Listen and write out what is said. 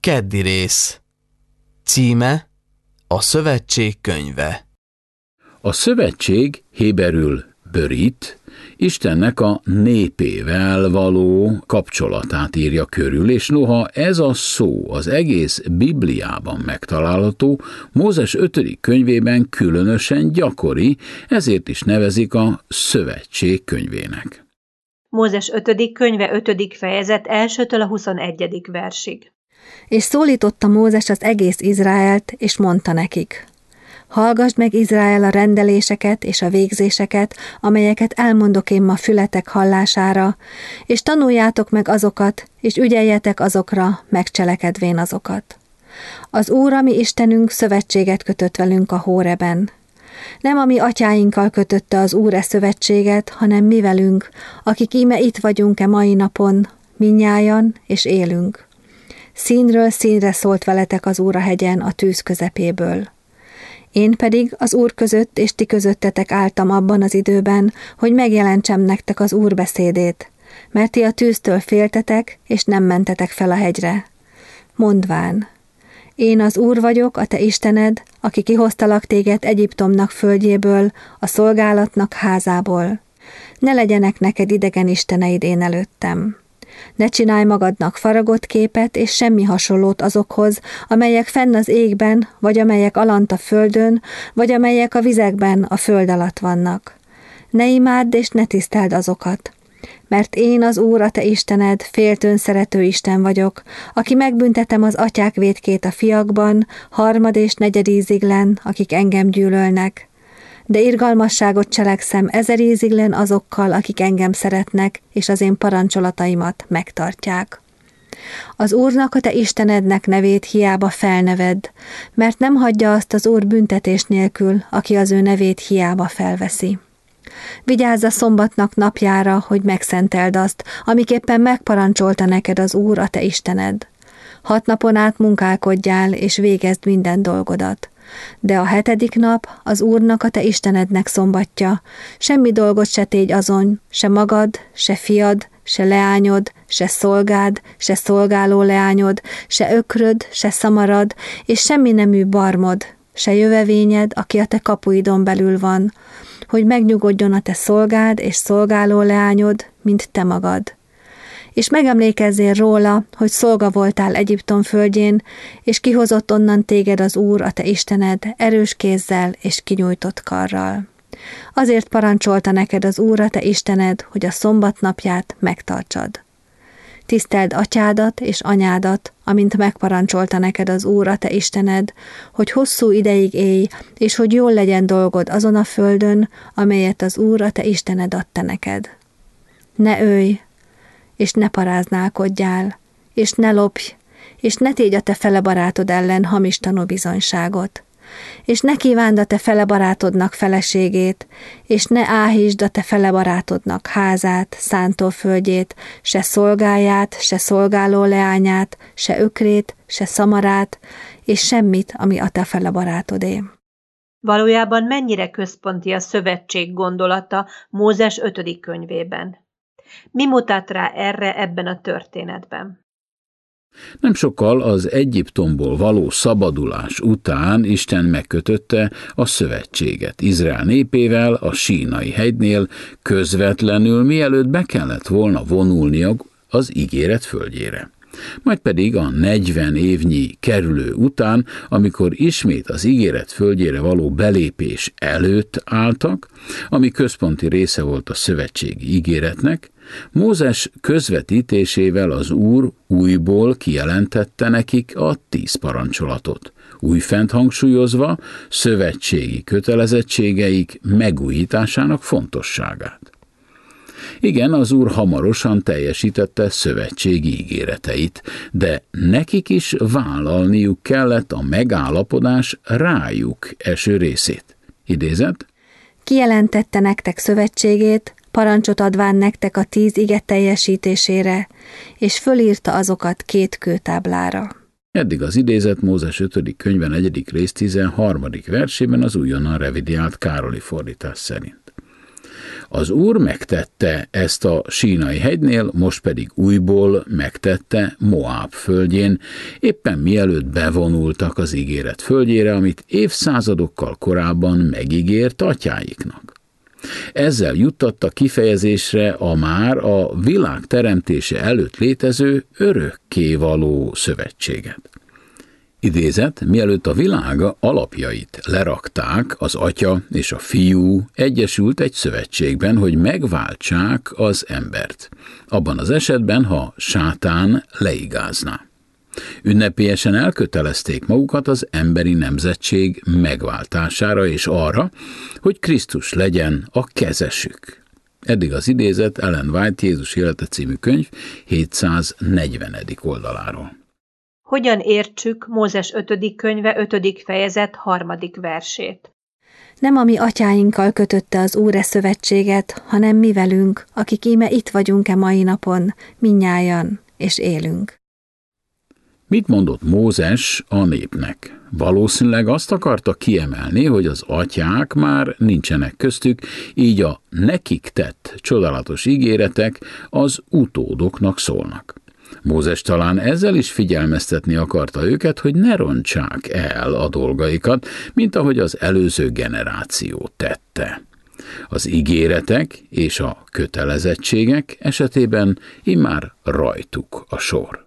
Keddi rész. Címe: A szövetség könyve. A szövetség héberül Börit, Istennek a népével való kapcsolatát írja körül, és noha ez a szó az egész Bibliában megtalálható, Mózes 5. könyvében különösen gyakori, ezért is nevezik a szövetség könyvének. Mózes 5. könyve 5. fejezet 1-től a 21. versig. És szólította Mózes az egész Izraelt, és mondta nekik: Hallgasd meg, Izrael, a rendeléseket és a végzéseket, amelyeket elmondok én ma fületek hallására, és tanuljátok meg azokat, és ügyeljetek azokra, megcselekedvén azokat. Az Úr, a mi Istenünk, szövetséget kötött velünk a Hóreben. Nem a mi atyáinkkal kötötte az Úr szövetséget, hanem mi velünk, akik íme itt vagyunk mai napon, mindnyájan, és élünk. Színről színre szólt veletek az Úr a hegyen a tűz közepéből. Én pedig az Úr között és ti közöttetek álltam abban az időben, hogy megjelentsem nektek az Úr beszédét, mert ti a tűztől féltetek, és nem mentetek fel a hegyre. Mondván: Én az Úr vagyok, a te Istened, aki kihoztalak téged Egyiptomnak földjéből, a szolgálatnak házából. Ne legyenek neked idegen isteneid én előttem. Ne csinálj magadnak faragott képet és semmi hasonlót azokhoz, amelyek fenn az égben, vagy amelyek alant a földön, vagy amelyek a vizekben a föld alatt vannak. Ne imádd és ne tiszteld azokat. Mert én az Úr, a te Istened, féltőn szerető Isten vagyok, aki megbüntetem az atyák vétkét a fiakban, 3. és 4. íziglen, akik engem gyűlölnek. De irgalmasságot cselekszem 1000 íziglen azokkal, akik engem szeretnek, és az én parancsolataimat megtartják. Az Úrnak, a te Istenednek nevét hiába felnevedd, mert nem hagyja azt az Úr büntetés nélkül, aki az ő nevét hiába felveszi. Vigyázz a szombatnak napjára, hogy megszenteld azt, amiképpen megparancsolta neked az Úr, a te Istened. 6 napon át munkálkodjál, és végezd minden dolgodat. De a 7. nap az Úrnak, a te Istenednek szombatja, semmi dolgot se tégy azon, se magad, se fiad, se leányod, se szolgád, se szolgáló leányod, se ökröd, se szamarad, és semmi nemű barmod, se jövevényed, aki a te kapuidon belül van, hogy megnyugodjon a te szolgád és szolgáló leányod, mint te magad. És megemlékezzél róla, hogy szolga voltál Egyiptom földjén, és kihozott onnan téged az Úr, a te Istened, erős kézzel és kinyújtott karral. Azért parancsolta neked az Úr, a te Istened, hogy a szombat napját megtartsad. Tiszteld atyádat és anyádat, amint megparancsolta neked az Úr, a te Istened, hogy hosszú ideig élj, és hogy jól legyen dolgod azon a földön, amelyet az Úr, a te Istened adta neked. Ne ölj, és ne paráználkodjál, és ne lopj, és ne tégy a te fele barátod ellen hamis tanúbizonyságot, és ne kívánd a te fele barátodnak feleségét, és ne áhítsd a te fele barátodnak házát, szántóföldjét, se szolgáját, se szolgáló leányát, se ökrét, se szamarát, és semmit, ami a te fele barátodé. Valójában mennyire központi a szövetség gondolata Mózes 5. könyvében? Mi mutat rá erre ebben a történetben? Nem sokkal az Egyiptomból való szabadulás után Isten megkötötte a szövetséget Izrael népével a Sínai hegynél közvetlenül, mielőtt be kellett volna vonulnia az ígéret földjére. Majd pedig a 40 évnyi kerülő után, amikor ismét az ígéret földjére való belépés előtt álltak, ami központi része volt a szövetségi ígéretnek, Mózes közvetítésével az Úr újból kijelentette nekik a 10 parancsolatot, újfent hangsúlyozva szövetségi kötelezettségeik megújításának fontosságát. Igen, az Úr hamarosan teljesítette szövetségi ígéreteit, de nekik is vállalniuk kellett a megállapodás rájuk eső részét. Idézet? Kijelentette nektek szövetségét, parancsot adván nektek a 10 ige teljesítésére, és fölírta azokat 2 kőtáblára. Eddig az idézet Mózes 5. könyve 4. rész 13. versében az újonnan revidiált Károli fordítás szerint. Az Úr megtette ezt a Sínai hegynél, most pedig újból megtette Moáb földjén, éppen mielőtt bevonultak az ígéret földjére, amit évszázadokkal korábban megígért atyáiknak. Ezzel juttatta kifejezésre a már a világ teremtése előtt létező örökkévaló szövetséget. Idézet, mielőtt a világ alapjait lerakták, az Atya és a Fiú egyesült egy szövetségben, hogy megváltsák az embert. Abban az esetben, ha Sátán leigázná. Ünnepélyesen elkötelezték magukat az emberi nemzetség megváltására és arra, hogy Krisztus legyen a kezesük. Eddig az idézet Ellen White Jézus élete című könyv 740. oldaláról. Hogyan értsük Mózes 5. könyve 5. fejezet 3. versét? Nem a mi atyáinkkal kötötte az Úr szövetséget, hanem mi velünk, akik íme itt vagyunk mai napon, mindnyájan, és élünk. Mit mondott Mózes a népnek? Valószínűleg azt akarta kiemelni, hogy az atyák már nincsenek köztük, így a nekik tett csodálatos ígéretek az utódoknak szólnak. Mózes talán ezzel is figyelmeztetni akarta őket, hogy ne rontsák el a dolgaikat, mint ahogy az előző generáció tette. Az ígéretek és a kötelezettségek esetében immár rajtuk a sor.